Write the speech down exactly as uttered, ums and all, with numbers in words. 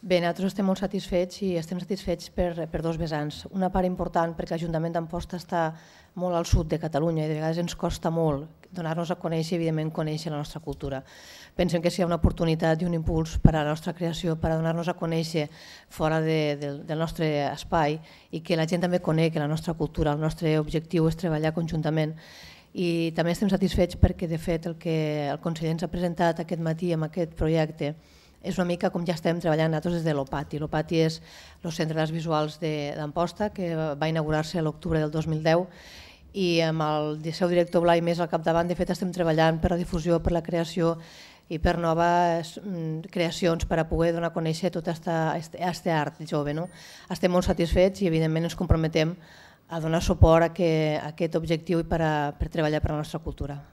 Bé, nosaltres estem molt satisfets i estem satisfets per, per dos vessants. Una part important perquè l'Ajuntament d'Amposta està molt al sud de Catalunya i de vegades ens costa molt donar-nos a conèixer i evidentment conèixer la nostra cultura. Pensem que sigui una oportunitat i un impuls per a la nostra creació, per a donar-nos a conèixer fora de, de, del nostre espai i que la gent també conegui la nostra cultura. El nostre objectiu és treballar conjuntament i també estem satisfets perquè de fet el que el conseller ens ha presentat aquest matí amb aquest projecte és una mica com ja estem treballant nosaltres des de l'Opati. L'Opati és el Centre d'Arts Visuals d'Amposta, que va inaugurar-se a l'octubre del dos mil deu i amb el seu director Blai Més al capdavant, de fet estem treballant per la difusió, per la creació i per noves creacions per a poder donar a conèixer tot aquest art jove. Estem molt satisfets i evidentment ens comprometem a donar suport a aquest objectiu i per treballar per la nostra cultura.